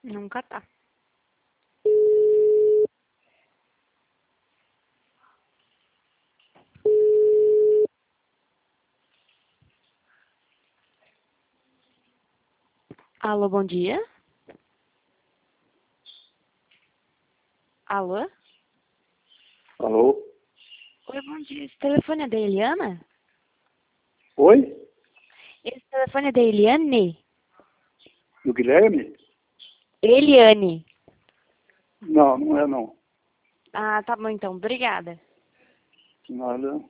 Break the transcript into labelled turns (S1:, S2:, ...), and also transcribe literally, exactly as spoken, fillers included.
S1: Nunca tá. Alô, bom dia. Alô?
S2: Alô?
S1: Oi, bom dia. Esse telefone é da Eliana?
S2: Oi?
S1: Esse telefone é da Eliane?
S2: Do Guilherme?
S1: Eliane.
S2: Não, não é não.
S1: Ah, tá bom então. Obrigada.
S2: Nada.